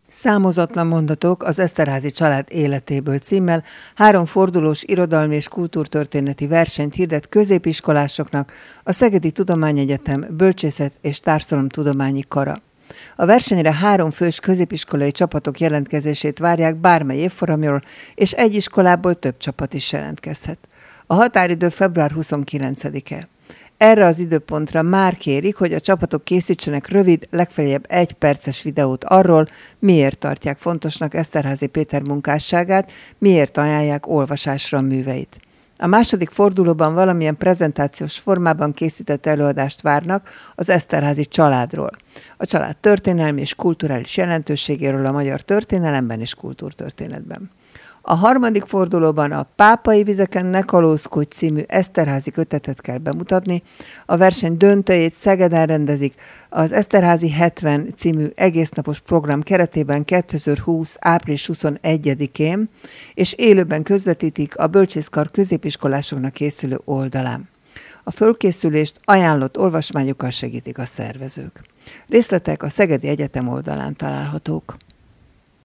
Számozatlan mondatok az Eszterházy család életéből címmel 3 fordulós irodalmi és kultúrtörténeti versenyt hirdet középiskolásoknak a Szegedi Tudományegyetem Bölcsészet és Társadalomtudományi Kara. A versenyre 3 fős középiskolai csapatok jelentkezését várják bármely évfolyamról, és egy iskolából több csapat is jelentkezhet. A határidő február 29-e. Erre az időpontra már kérik, hogy a csapatok készítsenek rövid, legfeljebb 1 perces videót arról, miért tartják fontosnak Eszterházy Péter munkásságát, miért ajánlják olvasásra a műveit. A második fordulóban valamilyen prezentációs formában készített előadást várnak az Eszterházy családról. A család történelmi és kulturális jelentőségéről a magyar történelemben és kultúrtörténetben. A harmadik fordulóban a Pápai vizeken ne kalózkodj című Eszterházy kötetet kell bemutatni. A verseny döntőjét Szegeden rendezik az Eszterházy 70 című egésznapos program keretében 2020. április 21-én, és élőben közvetítik a Bölcsészkar középiskolásoknak készülő oldalán. A fölkészülést ajánlott olvasmányokkal segítik a szervezők. Részletek a Szegedi Egyetem oldalán találhatók.